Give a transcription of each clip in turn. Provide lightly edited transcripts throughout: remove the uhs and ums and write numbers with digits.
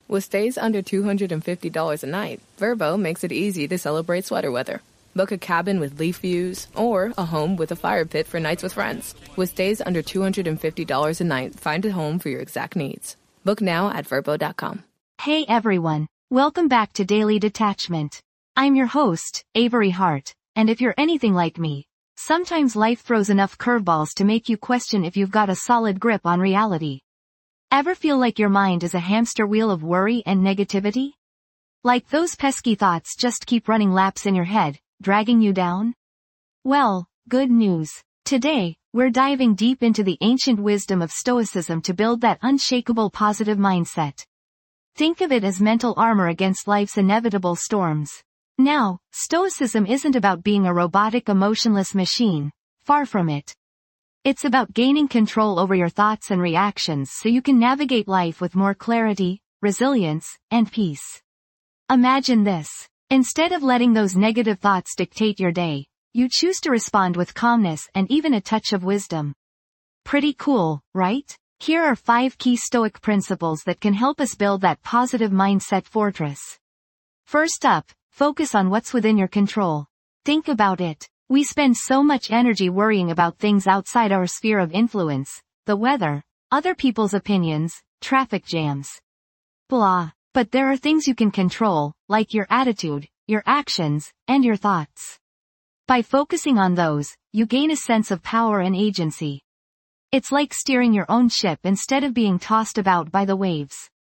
With stays under $250 a night, Verbo makes it easy to celebrate sweater weather. Book a cabin with leaf views or a home with a fire pit for nights with friends. With stays under $250 a night, find a home for your exact needs. Book now at Vrbo.com. Hey everyone, welcome back to Daily Detachment. I'm your host, Avery Hart, and if you're anything like me, sometimes life throws enough curveballs to make you question if you've got a solid grip on reality. Ever feel like your mind is a hamster wheel of worry and negativity? Like those pesky thoughts just keep running laps in your head, dragging you down? Well, good news. Today, we're diving deep into the ancient wisdom of Stoicism to build that unshakable positive mindset. Think of it as mental armor against life's inevitable storms. Now, Stoicism isn't about being a robotic emotionless machine, far from it. It's about gaining control over your thoughts and reactions so you can navigate life with more clarity, resilience, and peace. Imagine this. Instead of letting those negative thoughts dictate your day, you choose to respond with calmness and even a touch of wisdom. Pretty cool, right? Here are 5 key Stoic principles that can help us build that positive mindset fortress. First up, focus on what's within your control. Think about it. We spend so much energy worrying about things outside our sphere of influence, the weather, other people's opinions, traffic jams. Blah. But there are things you can control, like your attitude, your actions, and your thoughts. By focusing on those, you gain a sense of power and agency. It's like steering your own ship instead of being tossed about by the waves.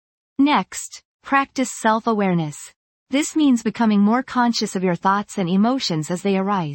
Next, practice self-awareness. This means becoming more conscious of your thoughts and emotions as they arise.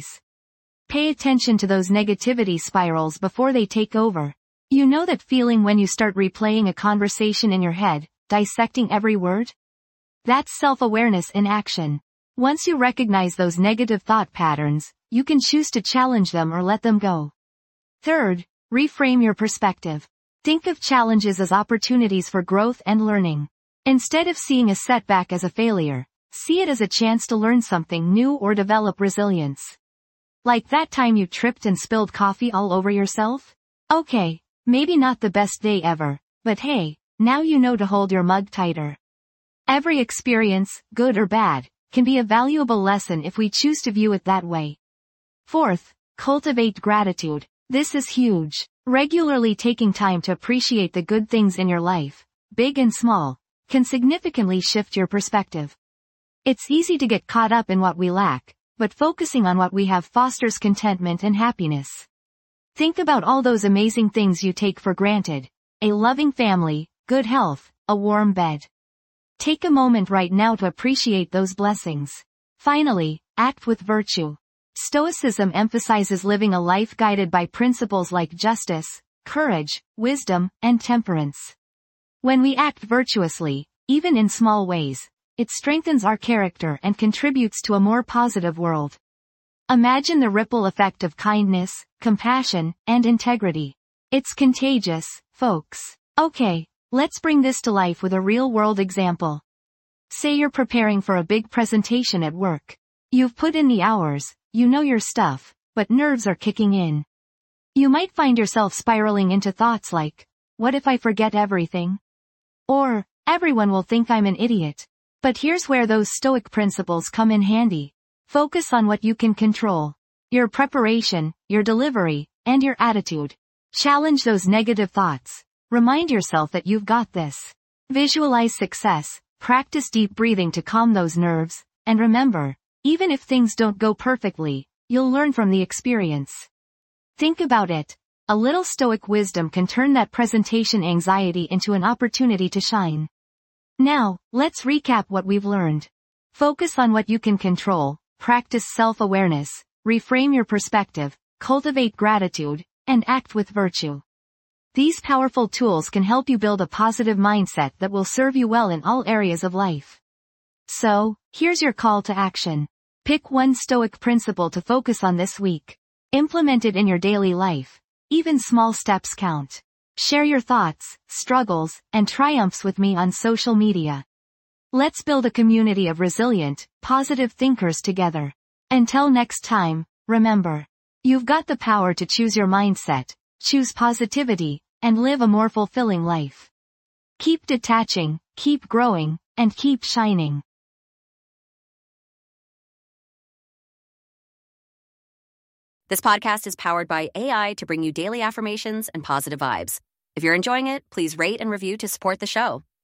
Pay attention to those negativity spirals before they take over. You know that feeling when you start replaying a conversation in your head, dissecting every word? That's self-awareness in action. Once you recognize those negative thought patterns, you can choose to challenge them or let them go. Third, reframe your perspective. Think of challenges as opportunities for growth and learning. Instead of seeing a setback as a failure, see it as a chance to learn something new or develop resilience. Like that time you tripped and spilled coffee all over yourself? Okay, maybe not the best day ever, but hey, now you know to hold your mug tighter. Every experience, good or bad, can be a valuable lesson if we choose to view it that way. Fourth, cultivate gratitude. This is huge. Regularly taking time to appreciate the good things in your life, big and small, can significantly shift your perspective. It's easy to get caught up in what we lack, but focusing on what we have fosters contentment and happiness. Think about all those amazing things you take for granted. A loving family, good health, a warm bed. Take a moment right now to appreciate those blessings. Finally, act with virtue. Stoicism emphasizes living a life guided by principles like justice, courage, wisdom, and temperance. When we act virtuously, even in small ways, it strengthens our character and contributes to a more positive world. Imagine the ripple effect of kindness, compassion, and integrity. It's contagious, folks. Okay, let's bring this to life with a real-world example. Say you're preparing for a big presentation at work. You've put in the hours, you know your stuff, but nerves are kicking in. You might find yourself spiraling into thoughts like, what if I forget everything? Or, everyone will think I'm an idiot. But here's where those Stoic principles come in handy. Focus on what you can control. Your preparation, your delivery, and your attitude. Challenge those negative thoughts. Remind yourself that you've got this. Visualize success, practice deep breathing to calm those nerves, and remember, even if things don't go perfectly, you'll learn from the experience. Think about it. A little Stoic wisdom can turn that presentation anxiety into an opportunity to shine. Now, let's recap what we've learned. Focus on what you can control, practice self-awareness, reframe your perspective, cultivate gratitude, and act with virtue. These powerful tools can help you build a positive mindset that will serve you well in all areas of life. So, here's your call to action. Pick one Stoic principle to focus on this week. Implement it in your daily life. Even small steps count. Share your thoughts, struggles, and triumphs with me on social media. Let's build a community of resilient, positive thinkers together. Until next time, remember, you've got the power to choose your mindset, choose positivity, and live a more fulfilling life. Keep detaching, keep growing, and keep shining. This podcast is powered by AI to bring you daily affirmations and positive vibes. If you're enjoying it, please rate and review to support the show.